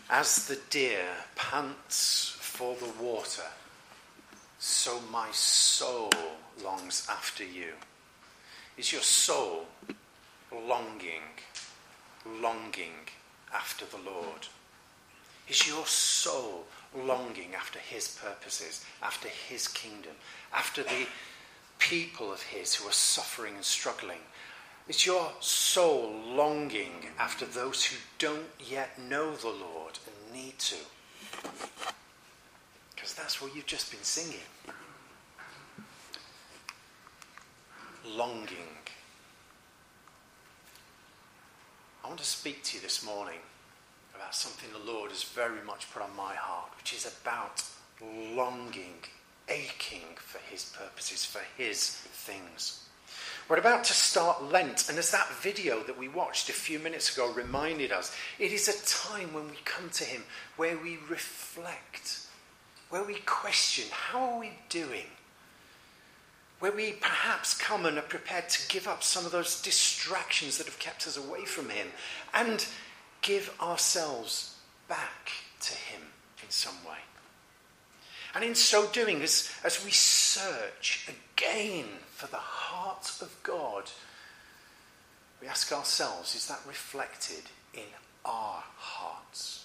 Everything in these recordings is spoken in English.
As the deer pants for the water, so my soul longs after you. Is your soul longing after the Lord? Is your soul longing after his purposes, after his kingdom, after the people of his who are suffering and struggling? Is your soul longing after those who don't yet know the Lord and need to? Because that's what you've just been singing. Longing. I want to speak to you this morning about something the Lord has very much put on my heart, which is about longing, aching for his purposes, for his things. We're about to start Lent, and as that video that we watched a few minutes ago reminded us, it is a time when we come to him where we reflect, where we question, how are we doing? Where we perhaps come and are prepared to give up some of those distractions that have kept us away from him and give ourselves back to him in some way. And in so doing, as we search again for the heart of God, we ask ourselves, is that reflected in our hearts?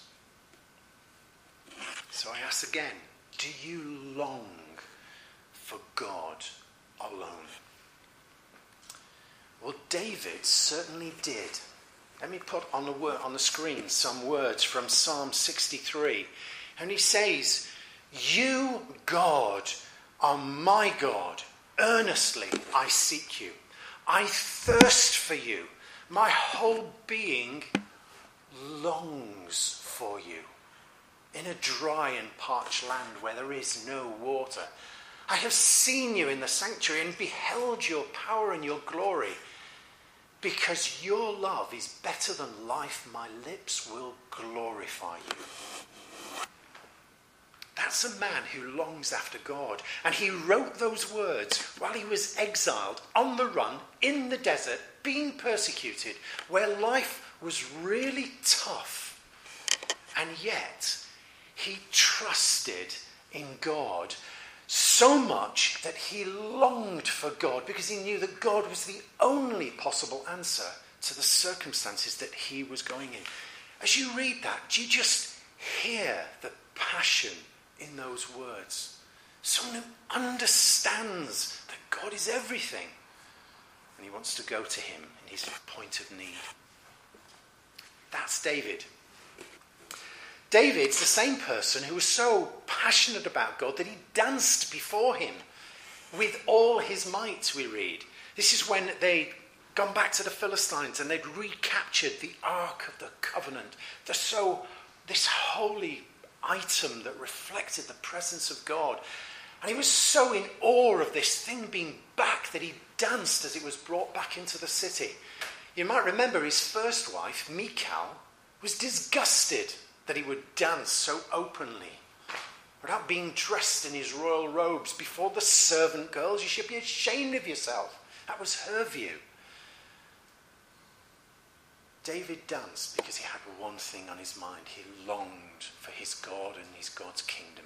So I ask again, do you long for God alone? Well, David certainly did. Let me put on the screen some words from Psalm 63. And he says, "You, God, are my God. Earnestly I seek you. I thirst for you. My whole being longs for you. In a dry and parched land where there is no water. I have seen you in the sanctuary and beheld your power and your glory. Because your love is better than life, my lips will glorify you." That's a man who longs after God. And he wrote those words while he was exiled, on the run, in the desert, being persecuted, where life was really tough. And yet, he trusted in God so much that he longed for God because he knew that God was the only possible answer to the circumstances that he was going in. As you read that, do you just hear the passion in those words? Someone who understands that God is everything and he wants to go to him in his point of need. That's David. David's the same person who was so passionate about God that he danced before him with all his might, we read. This is when they'd gone back to the Philistines and they'd recaptured the Ark of the Covenant, this holy item that reflected the presence of God. And he was so in awe of this thing being back that he danced as it was brought back into the city. You might remember his first wife, Michal, was disgusted that he would dance so openly without being dressed in his royal robes before the servant girls. You should be ashamed of yourself. That was her view. David danced because he had one thing on his mind. He longed for his God and his God's kingdom.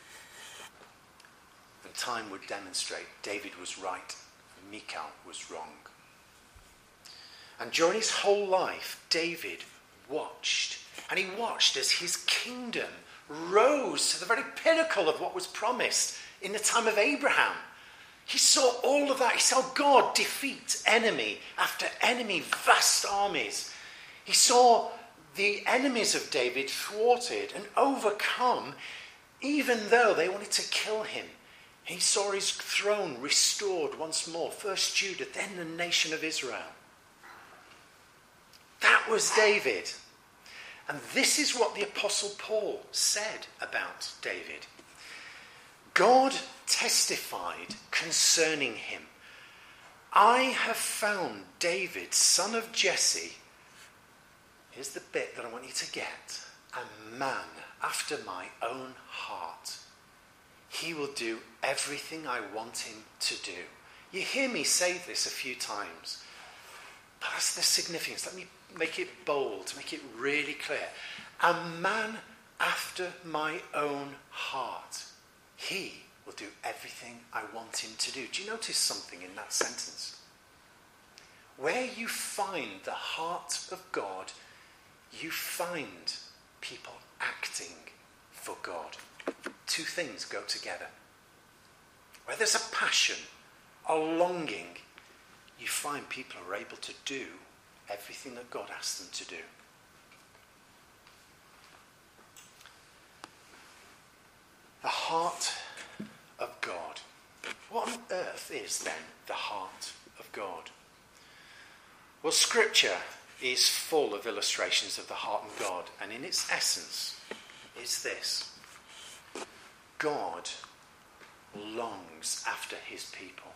And time would demonstrate David was right, Michal was wrong. And during his whole life, David watched. And he watched as his kingdom rose to the very pinnacle of what was promised in the time of Abraham. He saw all of that. He saw God defeat enemy after enemy, vast armies. He saw the enemies of David thwarted and overcome, even though they wanted to kill him. He saw his throne restored once more. First Judah, then the nation of Israel. That was David. And this is what the Apostle Paul said about David. God testified concerning him, "I have found David, son of Jesse," here's the bit that I want you to get, "a man after my own heart. He will do everything I want him to do." You hear me say this a few times. But that's the significance. Let me make it bold, make it really clear. a man after my own heart. He will do everything I want him to do. Do you notice something in that sentence? Where you find the heart of God, you find people acting for God. Two things go together. Where there's a passion, a longing, you find people are able to do everything that God asked them to do. The heart of God. What on earth is then the heart of God? Well, Scripture is full of illustrations of the heart of God, and in its essence is this: God longs after his people.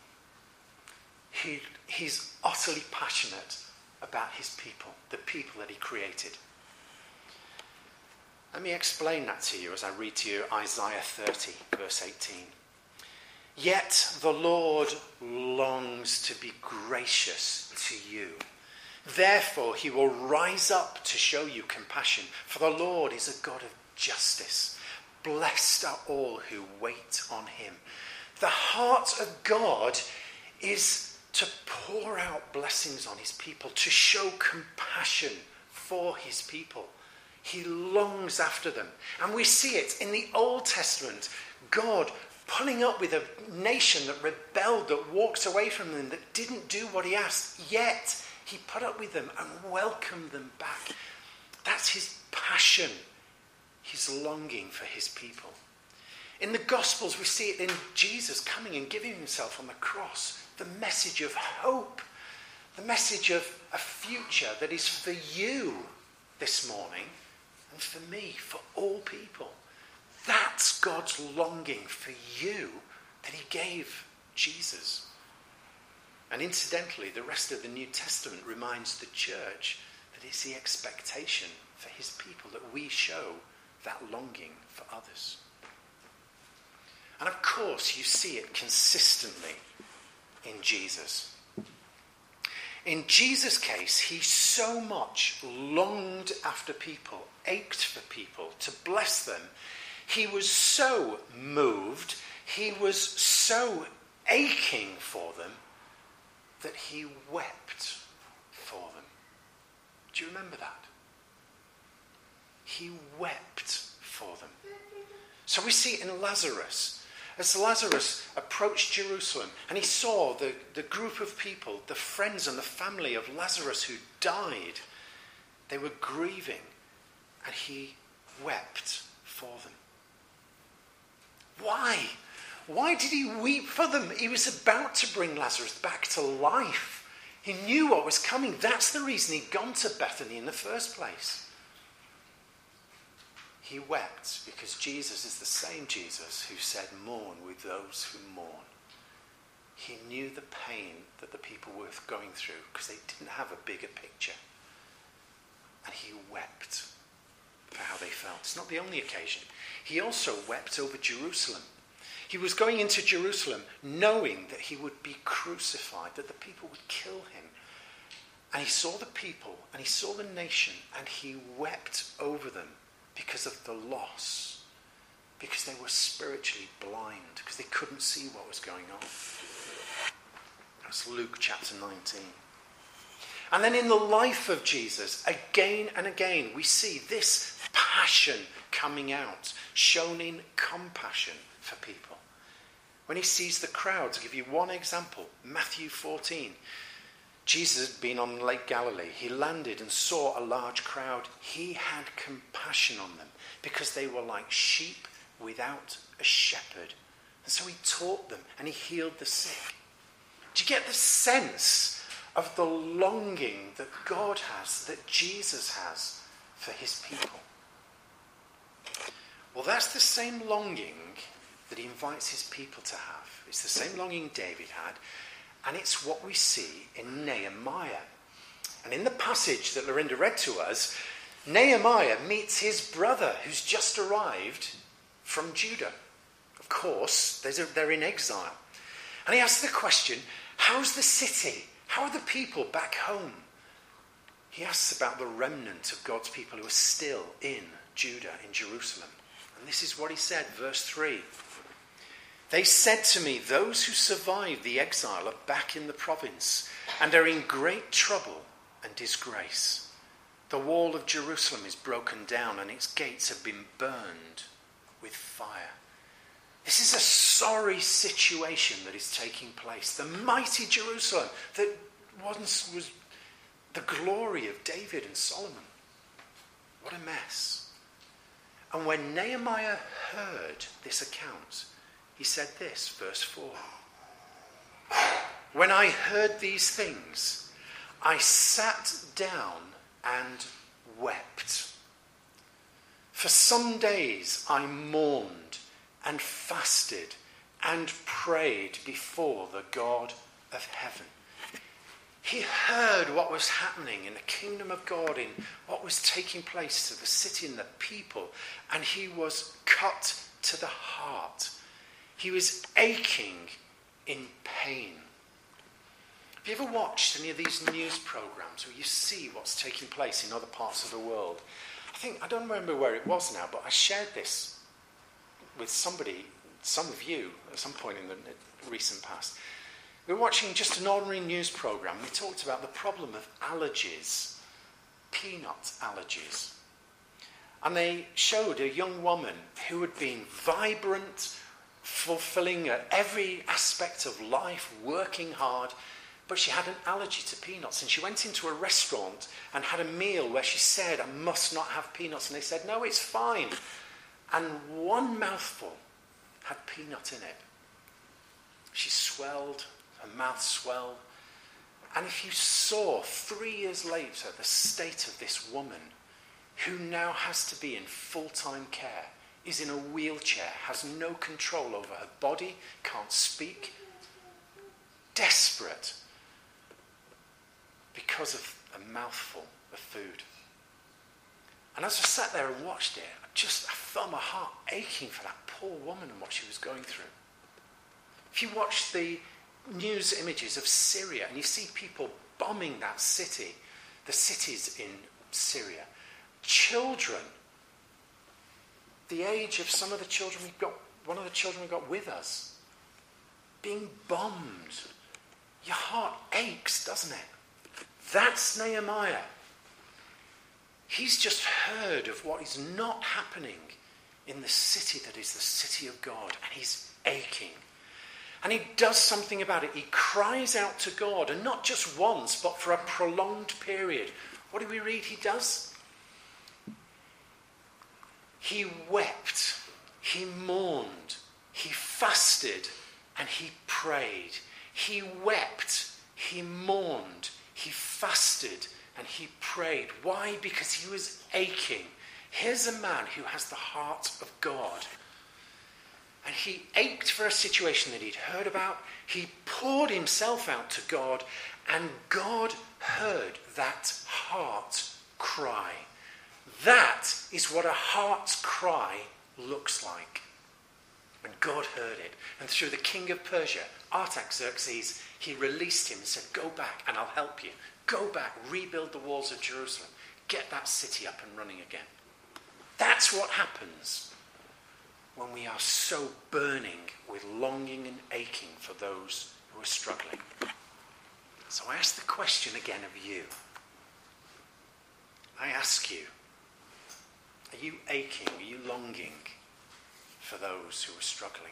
He's utterly passionate about his people, the people that he created. Let me explain that to you as I read to you Isaiah 30, verse 18. Yet the Lord longs to be gracious to you. Therefore he will rise up to show you compassion. For the Lord is a God of justice. Blessed are all who wait on him. The heart of God is to pour out blessings on his people, to show compassion for his people. He longs after them. And we see it in the Old Testament. God putting up with a nation that rebelled, that walked away from him, that didn't do what he asked. Yet he put up with them and welcomed them back. That's his passion. His longing for his people. In the Gospels, we see it in Jesus coming and giving himself on the cross. The message of hope. The message of a future that is for you this morning. And for me, for all people. That's God's longing for you that he gave Jesus. And incidentally, the rest of the New Testament reminds the church that it's the expectation for his people that we show that longing for others. And of course, you see it consistently in Jesus. In Jesus' case, he so much longed after people, ached for people, to bless them. He was so moved, he was so aching for them, that he wept for them. Do you remember that? He wept for them. So we see in Lazarus, as Lazarus approached Jerusalem and he saw the group of people, the friends and the family of Lazarus who died, they were grieving, and he wept for them. Why? Why did he weep for them? He was about to bring Lazarus back to life. He knew what was coming. That's the reason he'd gone to Bethany in the first place. He wept because Jesus is the same Jesus who said, "Mourn with those who mourn." He knew the pain that the people were going through because they didn't have a bigger picture. And he wept for how they felt. It's not the only occasion. He also wept over Jerusalem. He was going into Jerusalem knowing that he would be crucified, that the people would kill him. And he saw the people and he saw the nation and he wept over them because of the loss, because they were spiritually blind, because they couldn't see what was going on. That's Luke chapter 19. And then in the life of Jesus, again and again, we see this passion coming out, shown in compassion for people. When he sees the crowd, to give you one example, Matthew 14. Jesus had been on Lake Galilee. He landed and saw a large crowd. He had compassion on them because they were like sheep without a shepherd. And so he taught them and he healed the sick. Do you get the sense of the longing that God has, that Jesus has for his people? Well, that's the same longing that he invites his people to have. It's the same longing David had. And it's what we see in Nehemiah. And in the passage that Lorinda read to us, Nehemiah meets his brother who's just arrived from Judah. Of course, they're in exile. And he asks the question, how's the city? How are the people back home? He asks about the remnant of God's people who are still in Judah, in Jerusalem. And this is what he said, verse 3. They said to me, those who survived the exile are back in the province and are in great trouble and disgrace. The wall of Jerusalem is broken down and its gates have been burned with fire. This is a sorry situation that is taking place. The mighty Jerusalem that once was the glory of David and Solomon. What a mess. And when Nehemiah heard this account, he said this, verse 4. When I heard these things, I sat down and wept. For some days I mourned and fasted and prayed before the God of heaven. He heard what was happening in the kingdom of God, in what was taking place to the city and the people, and he was cut to the heart. He was aching in pain. Have you ever watched any of these news programs where you see what's taking place in other parts of the world? I don't remember where it was now, but I shared this with somebody, some of you, at some point in the recent past. We were watching just an ordinary news program. We talked about the problem of allergies, peanut allergies. And they showed a young woman who had been vibrant, fulfilling every aspect of life, working hard, but she had an allergy to peanuts. And she went into a restaurant and had a meal where she said, I must not have peanuts. And they said, no, it's fine. And one mouthful had peanut in it. She swelled. Her mouth swelled. And if you saw 3 years later the state of this woman, who now has to be in full-time care, is in a wheelchair, has no control over her body, can't speak, desperate because of a mouthful of food. And as I sat there and watched it, I felt my heart aching for that poor woman and what she was going through. If you watch the news images of Syria, and you see people bombing that city, the cities in Syria, children, the age of some of the children one of the children we got with us, being bombed. Your heart aches, doesn't it? That's Nehemiah. He's just heard of what is not happening in the city that is the city of God, and he's aching. And he does something about it. He cries out to God, and not just once, but for a prolonged period. What do we read he does? He wept, he mourned, he fasted, and he prayed. He wept, he mourned, he fasted, and he prayed. Why? Because he was aching. Here's a man who has the heart of God. And he ached for a situation that he'd heard about. He poured himself out to God, and God heard that heart cry. That is what a heart's cry looks like. And God heard it. And through the king of Persia, Artaxerxes, he released him and said, go back and I'll help you. Go back, rebuild the walls of Jerusalem. Get that city up and running again. That's what happens when we are so burning with longing and aching for those who are struggling. So I ask the question again of you. I ask you, are you aching, are you longing for those who are struggling?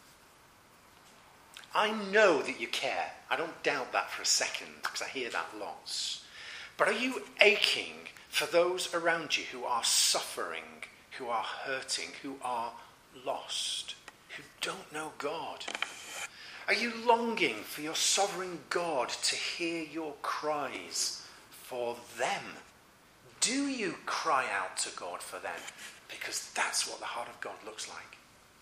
I know that you care. I don't doubt that for a second, because I hear that lots. But are you aching for those around you who are suffering, who are hurting, who are lost, who don't know God? Are you longing for your sovereign God to hear your cries for them? Do you cry out to God for them? Because that's what the heart of God looks like.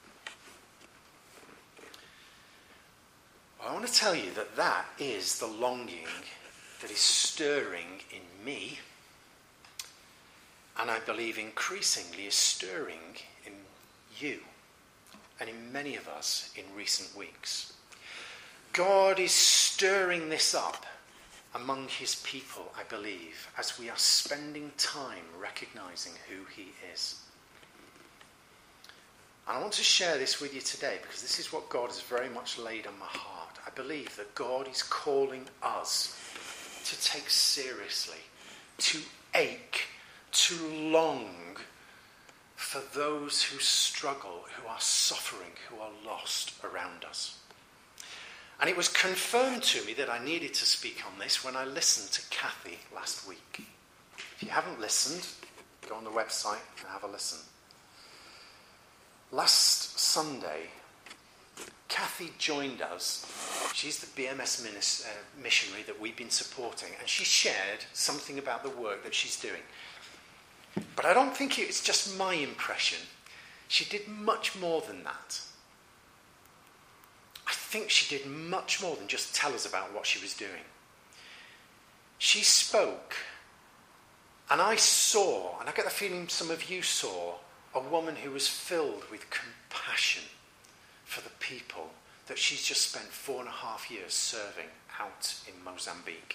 Well, I want to tell you that that is the longing that is stirring in me, and I believe increasingly is stirring in you and in many of us in recent weeks. God is stirring this up among his people, I believe, as we are spending time recognizing who he is. And I want to share this with you today because this is what God has very much laid on my heart. I believe that God is calling us to take seriously, to ache, to long for those who struggle, who are suffering, who are lost around us. And it was confirmed to me that I needed to speak on this when I listened to Kathy last week. If you haven't listened, go on the website and have a listen. Last Sunday, Kathy joined us. She's the BMS missionary that we've been supporting, and she shared something about the work that she's doing. But I don't think it's just my impression. She did much more than that. I think she did much more than just tell us about what she was doing. She spoke, and I saw, and I get the feeling some of you saw, a woman who was filled with compassion for the people that she's just spent 4.5 years serving out in Mozambique.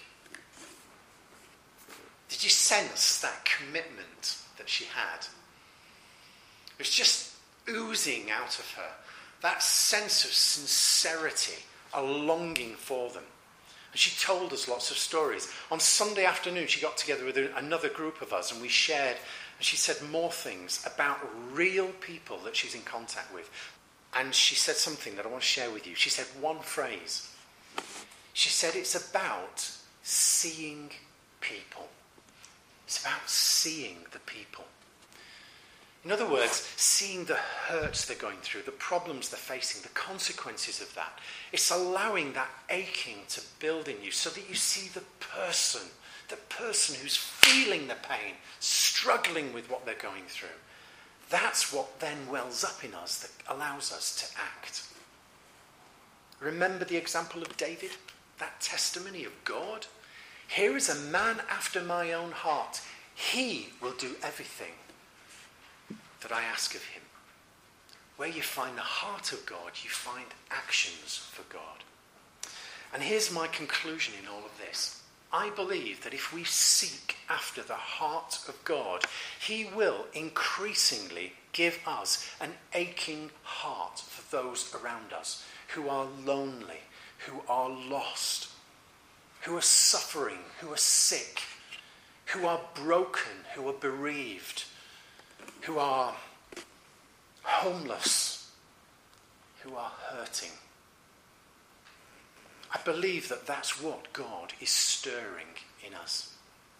Did you sense that commitment that she had? It was just oozing out of her. That sense of sincerity, a longing for them. And she told us lots of stories. On Sunday afternoon, she got together with another group of us and we shared, and she said more things about real people that she's in contact with. And she said something that I want to share with you. She said one phrase. She said it's about seeing people. It's about seeing the people. In other words, seeing the hurts they're going through, the problems they're facing, the consequences of that. It's allowing that aching to build in you so that you see the person who's feeling the pain, struggling with what they're going through. That's what then wells up in us that allows us to act. Remember the example of David? That testimony of God? Here is a man after my own heart. He will do everything that I ask of him. Where you find the heart of God, you find actions for God. And here's my conclusion in all of this. I believe that if we seek after the heart of God, he will increasingly give us an aching heart for those around us who are lonely, who are lost, who are suffering, who are sick, who are broken, who are bereaved, who are homeless, who are hurting. I believe that that's what God is stirring in us.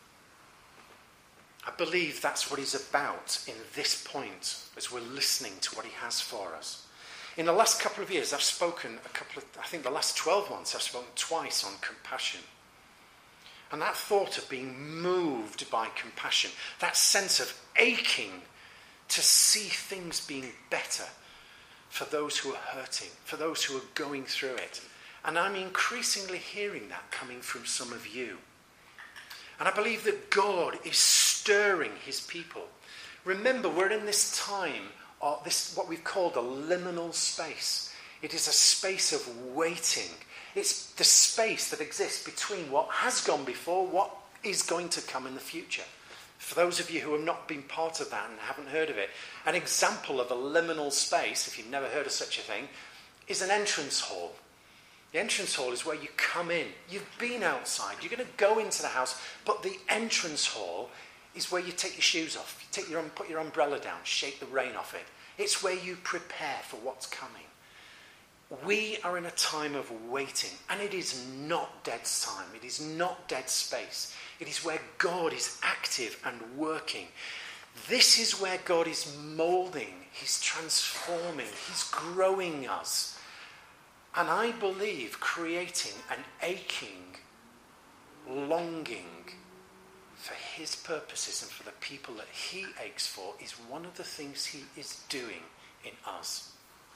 I believe that's what he's about in this point as we're listening to what he has for us. In the last couple of years, I've spoken the last 12 months, I've spoken twice on compassion. And that thought of being moved by compassion, that sense of aching to see things being better for those who are hurting, for those who are going through it. And I'm increasingly hearing that coming from some of you. And I believe that God is stirring his people. Remember, we're in this time, this what we've called a liminal space. It is a space of waiting. It's the space that exists between what has gone before, what is going to come in the future. For those of you who have not been part of that and haven't heard of it, an example of a liminal space, if you've never heard of such a thing, is an entrance hall. The entrance hall is where you come in. You've been outside. You're going to go into the house, but the entrance hall is where you take your shoes off. You put your umbrella down, shake the rain off it. It's where you prepare for what's coming. We are in a time of waiting, and it is not dead time. It is not dead space. It is where God is active and working. This is where God is moulding. He's transforming. He's growing us. And I believe creating an aching, longing for his purposes and for the people that he aches for is one of the things he is doing in us.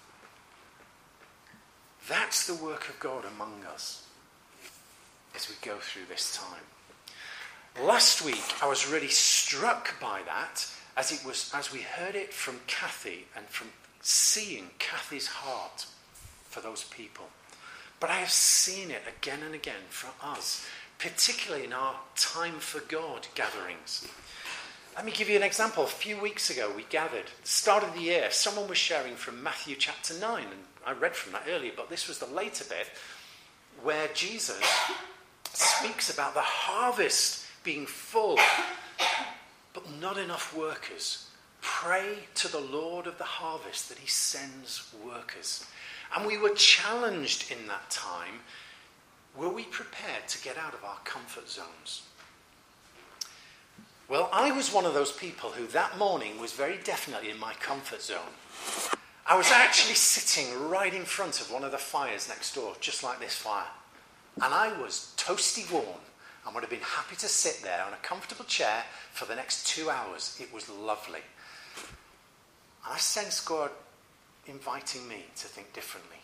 That's the work of God among us as we go through this time. Last week, I was really struck by that as we heard it from Kathy and from seeing Kathy's heart for those people. But I have seen it again and again from us. particularly in our Time for God gatherings. Let me give you an example. A few weeks ago we gathered, start of the year, someone was sharing from Matthew chapter 9, and I read from that earlier, but this was the later bit, where Jesus speaks about the harvest being full, but not enough workers. Pray to the Lord of the harvest that he sends workers. And we were challenged in that time. Were we prepared to get out of our comfort zones? Well, I was one of those people who that morning was very definitely in my comfort zone. I was actually sitting right in front of one of the fires next door, just like this fire. And I was toasty warm and would have been happy to sit there on a comfortable chair for the next 2 hours. It was lovely. And I sensed God inviting me to think differently.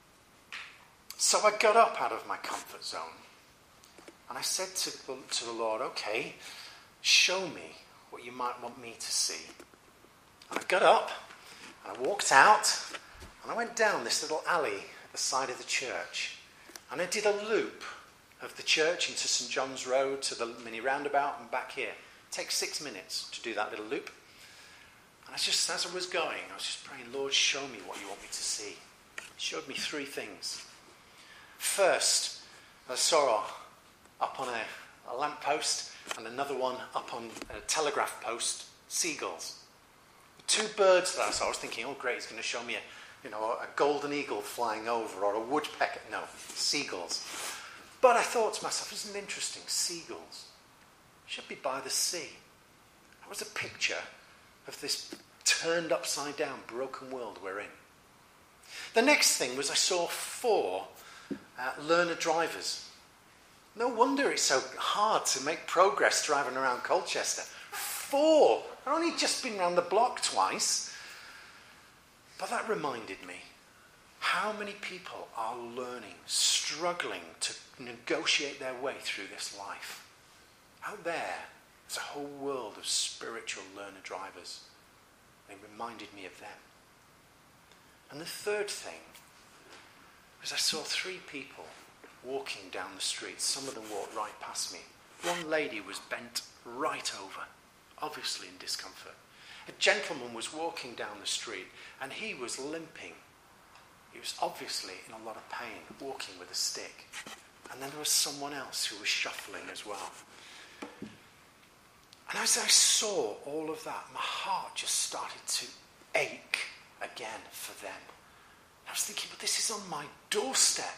So I got up out of my comfort zone and I said to the Lord, okay, show me what you might want me to see. And I got up and I walked out and I went down this little alley at the side of the church and I did a loop of the church into St. John's Road to the mini roundabout and back here. It takes 6 minutes to do that little loop. And as I was going, I was just praying, Lord, show me what you want me to see. He showed me 3 things. First, I saw up on a lamppost and another one up on a telegraph post, seagulls. The 2 birds that I saw, I was thinking, oh great, he's going to show me a golden eagle flying over or a woodpecker. No, seagulls. But I thought to myself, isn't it interesting? Seagulls should be by the sea. That was a picture of this turned upside down, broken world we're in. The next thing was I saw 4 learner drivers. No wonder it's so hard to make progress driving around Colchester. 4! I've only just been around the block twice. But that reminded me how many people are learning, struggling to negotiate their way through this life. Out there's a whole world of spiritual learner drivers. They reminded me of them. And the third thing was I saw 3 people walking down the street. Some of them walked right past me. One lady was bent right over, obviously in discomfort. A gentleman was walking down the street and he was limping. He was obviously in a lot of pain, walking with a stick. And then there was someone else who was shuffling as well. And as I saw all of that, my heart just started to ache again for them. I was thinking, but this is on my doorstep.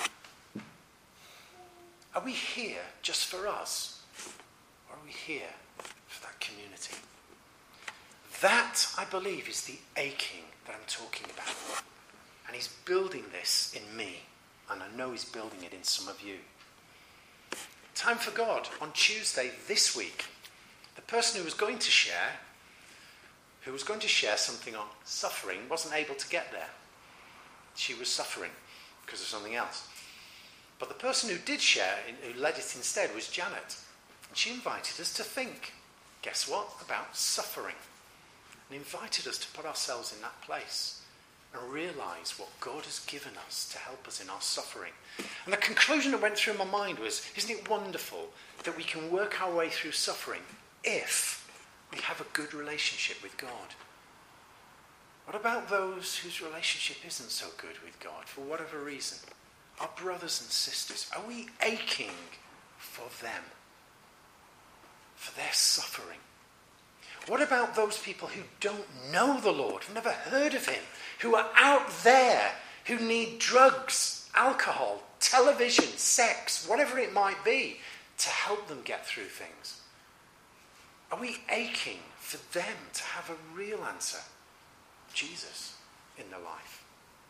Are we here just for us? Or are we here for that community? That, I believe, is the aching that I'm talking about. And he's building this in me. And I know he's building it in some of you. Time for God. On Tuesday this week, the person who was going to share something on suffering, wasn't able to get there. She was suffering because of something else. But the person who did share, who led it instead, was Janet. And she invited us to think, guess what, about suffering. And invited us to put ourselves in that place and realise what God has given us to help us in our suffering. And the conclusion that went through my mind was, isn't it wonderful that we can work our way through suffering if we have a good relationship with God? What about those whose relationship isn't so good with God for whatever reason? Our brothers and sisters, are we aching for them? For their suffering? What about those people who don't know the Lord, who've never heard of him, who are out there, who need drugs, alcohol, television, sex, whatever it might be, to help them get through things? Are we aching for them to have a real answer? Jesus in their life.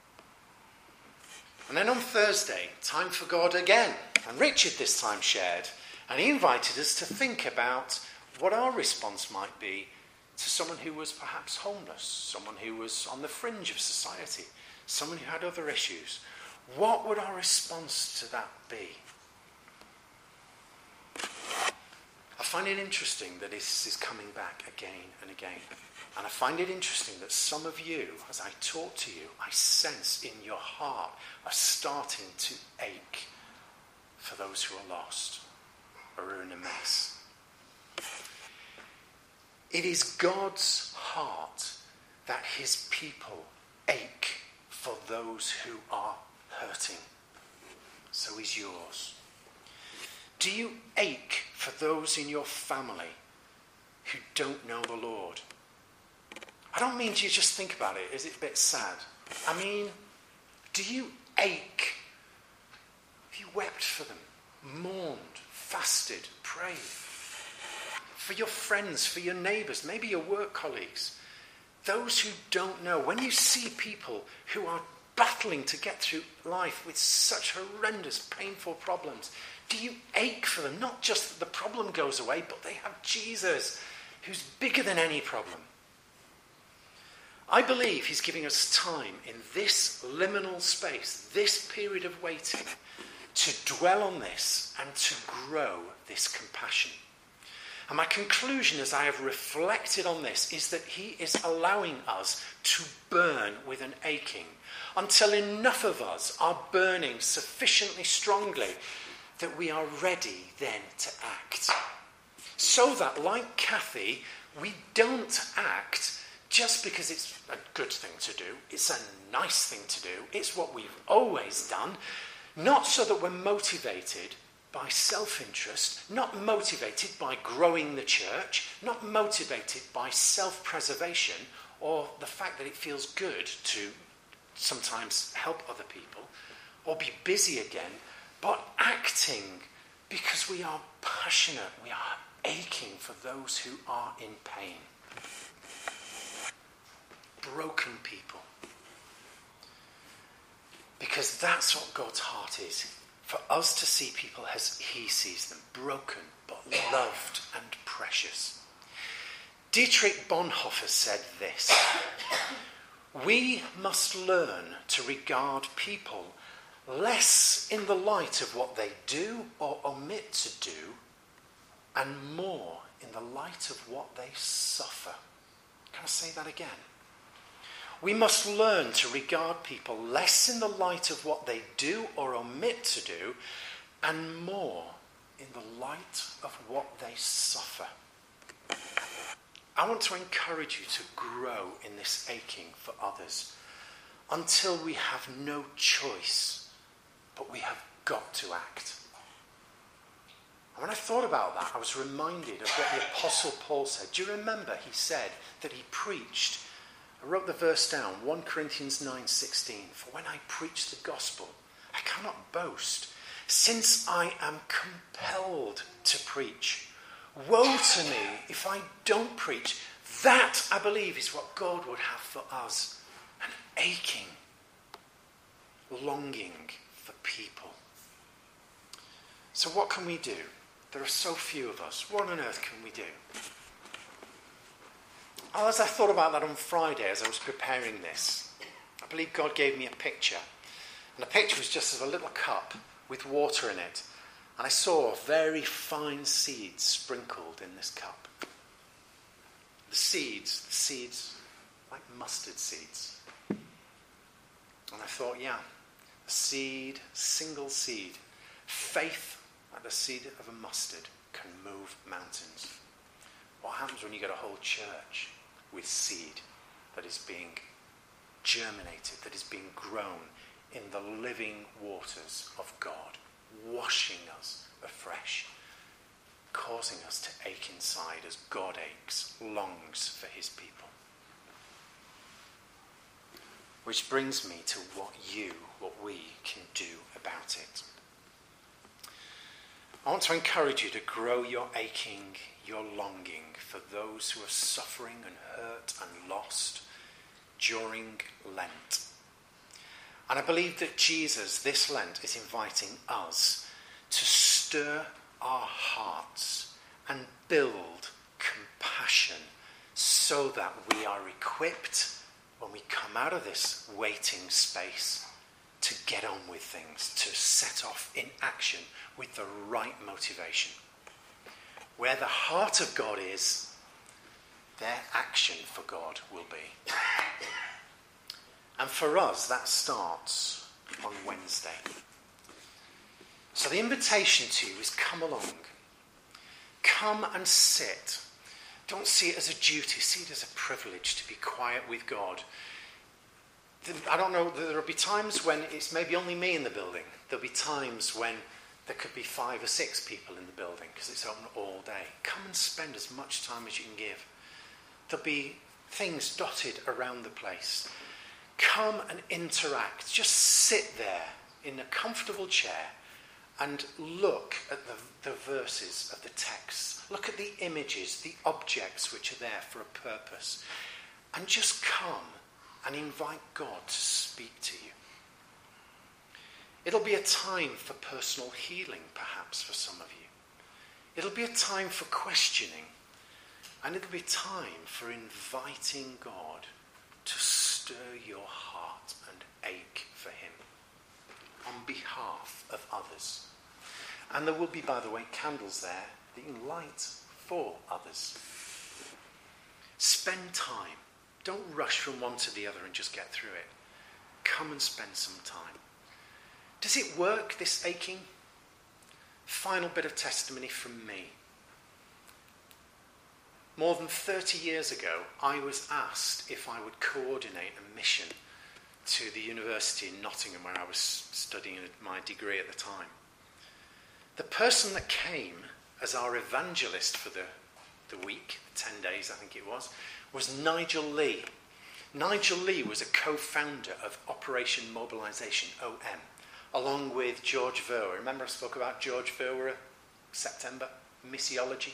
And then on Thursday, Time for God again. And Richard this time shared, and he invited us to think about what our response might be to someone who was perhaps homeless, someone who was on the fringe of society, someone who had other issues. What would our response to that be? I find it interesting that this is coming back again and again. And I find it interesting that some of you, as I talk to you, I sense in your heart are starting to ache for those who are lost. are in a mess. It is God's heart that his people ache for those who are hurting. So is yours. Do you ache for those in your family who don't know the Lord? I don't mean do you just think about it. Is it a bit sad? I mean, do you ache? Have you wept for them? Mourned, fasted, prayed? For your friends, for your neighbours, maybe your work colleagues. Those who don't know. When you see people who are battling to get through life with such horrendous, painful problems, do you ache for them? Not just that the problem goes away, but they have Jesus, who's bigger than any problem. I believe he's giving us time in this liminal space, this period of waiting, to dwell on this and to grow this compassion. And my conclusion as I have reflected on this is that he is allowing us to burn with an aching until enough of us are burning sufficiently strongly that we are ready then to act. So that, like Kathy, we don't act just because it's a good thing to do. It's a nice thing to do. It's what we've always done. Not so that we're motivated by self-interest, not motivated by growing the church, not motivated by self-preservation or the fact that it feels good to sometimes help other people or be busy again, but acting because we are passionate, we are aching for those who are in pain. Broken people. Because that's what God's heart is. For us to see people as he sees them, broken but loved and precious. Dietrich Bonhoeffer said this: we must learn to regard people less in the light of what they do or omit to do, and more in the light of what they suffer. Can I say that again? We must learn to regard people less in the light of what they do or omit to do, and more in the light of what they suffer. I want to encourage you to grow in this aching for others until we have no choice, but we have got to act. And when I thought about that, I was reminded of what the Apostle Paul said. Do you remember he said that he preached? I wrote the verse down, 1 Corinthians 9:16. For when I preach the gospel, I cannot boast, since I am compelled to preach. Woe to me if I don't preach. That, I believe, is what God would have for us. An aching, longing for people. So what can we do? There are so few of us. What on earth can we do? As I thought about that on Friday, as I was preparing this, I believe God gave me a picture. And the picture was just of a little cup with water in it. And I saw very fine seeds sprinkled in this cup. The seeds, like mustard seeds. And I thought, yeah, a seed, single seed. Faith, like the seed of a mustard, can move mountains. What happens when you get a whole church with seed that is being germinated, that is being grown in the living waters of God, washing us afresh, causing us to ache inside as God aches, longs for his people. Which brings me to what we can do about it. I want to encourage you to grow your aching, your longing for those who are suffering and hurt and lost during Lent. And I believe that Jesus, this Lent, is inviting us to stir our hearts and build compassion so that we are equipped when we come out of this waiting space to get on with things, to set off in action with the right motivation. Where the heart of God is, their action for God will be. And for us, that starts on Wednesday. So the invitation to you is come along. Come and sit. Don't see it as a duty. See it as a privilege to be quiet with God. I don't know, there'll be times when it's maybe only me in the building. There'll be times when there could be 5 or 6 people in the building because it's open all day. Come and spend as much time as you can give. There'll be things dotted around the place. Come and interact. Just sit there in a comfortable chair and look at the verses of the text. Look at the images, the objects which are there for a purpose. And just come and invite God to speak to you. It'll be a time for personal healing, perhaps, for some of you. It'll be a time for questioning. And it'll be time for inviting God to stir your heart and ache for him on behalf of others. And there will be, by the way, candles there that you can light for others. Spend time. Don't rush from one to the other and just get through it. Come and spend some time. Does it work, this aching? Final bit of testimony from me. More than 30 years ago, I was asked if I would coordinate a mission to the university in Nottingham where I was studying my degree at the time. The person that came as our evangelist for the week, 10 days I think it was Nigel Lee. Nigel Lee was a co-founder of Operation Mobilisation, OM, along with George Verwer. Remember I spoke about George Verwer, September, missiology?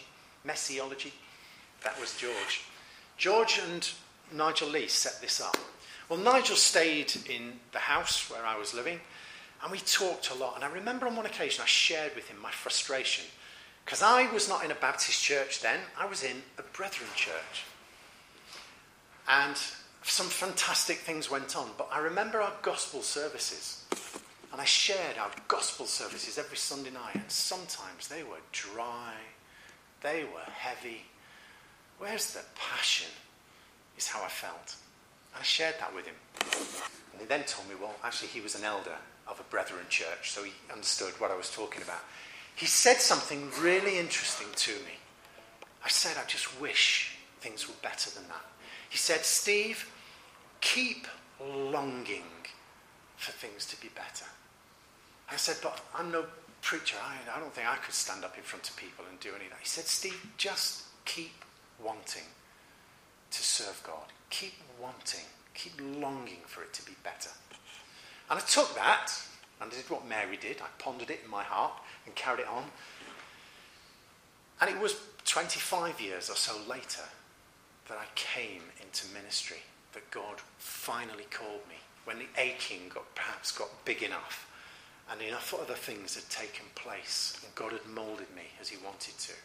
That was George. George and Nigel Lee set this up. Well, Nigel stayed in the house where I was living, and we talked a lot. And I remember on one occasion I shared with him my frustration, because I was not in a Baptist church then, I was in a Brethren church. And some fantastic things went on, but I remember our gospel services. And I shared our gospel services every Sunday night, and sometimes they were dry, they were heavy. Where's the passion, is how I felt. And I shared that with him. And he then told me, well, actually he was an elder of a Brethren church, so he understood what I was talking about. He said something really interesting to me. I said, I just wish things were better than that. He said, Steve, keep longing for things to be better. I said, but I'm no preacher. I don't think I could stand up in front of people and do any of that. He said, Steve, just keep wanting to serve God. Keep wanting, keep longing for it to be better. And I took that and I did what Mary did. I pondered it in my heart and carried it on. And it was 25 years or so later that I came into ministry, that God finally called me, when the aching perhaps got big enough and enough other things had taken place and God had moulded me as he wanted to.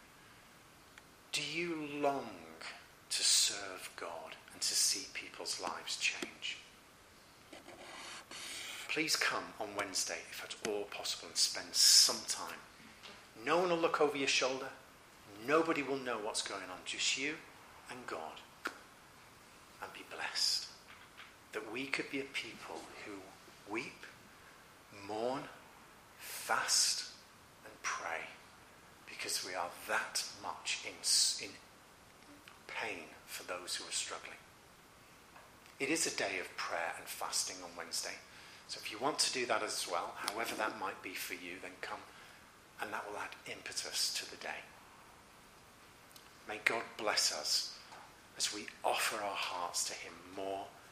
Do you long to serve God and to see people's lives change? Please come on Wednesday, if at all possible, and spend some time. No one will look over your shoulder. Nobody will know what's going on. Just you and God. And be blessed. That we could be a people who weep, mourn, fast, and pray. Because we are that much in pain for those who are struggling. It is a day of prayer and fasting on Wednesday. So if you want to do that as well, however that might be for you, then come, and that will add impetus to the day. May God bless us as we offer our hearts to him more